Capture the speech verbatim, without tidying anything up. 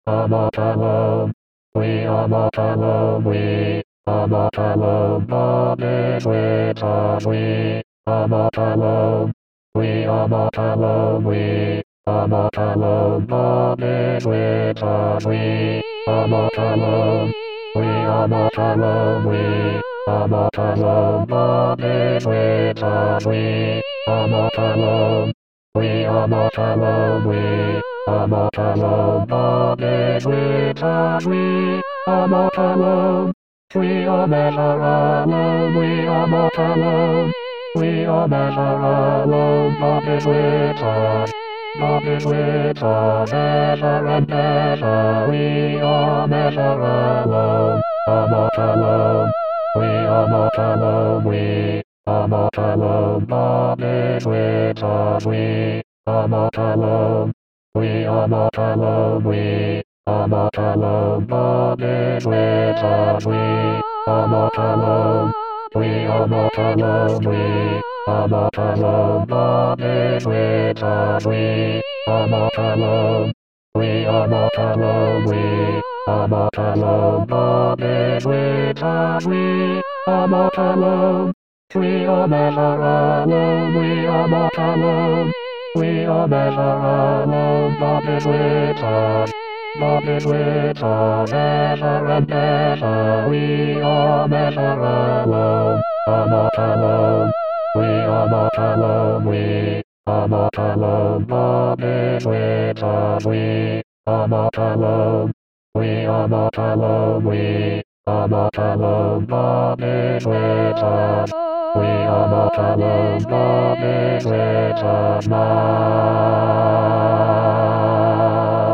I'm not alone. We are not alone. We are not alone. God is with us. We are not alone. We are not alone. We are not alone. God is with us. We are not alone. We are not alone. We are not alone. God is with us. We are not alone. We are not alone. We are not alone. God is with us. We are not alone. We are never alone. We are not alone. We are never alone. God is with us. God is with us ever and ever. We are never alone. Are not alone. We are not alone. We are not alone. God is with us. We are not alone. We are not alone. We are not alone. God is with us. We are not alone. We are not alone. We are not alone. God is with us. We are not alone. We are not alone. We are not alone. God is with us. We are not alone. We are never alone. We are not alone. We are never alone. God is with us. God is with us ever and ever. We are never alone. Are not alone. We are not alone. We are not alone. God is with us. We are not alone. We are not alone. We are not alone. God is with us. We are not alone. God is with us now.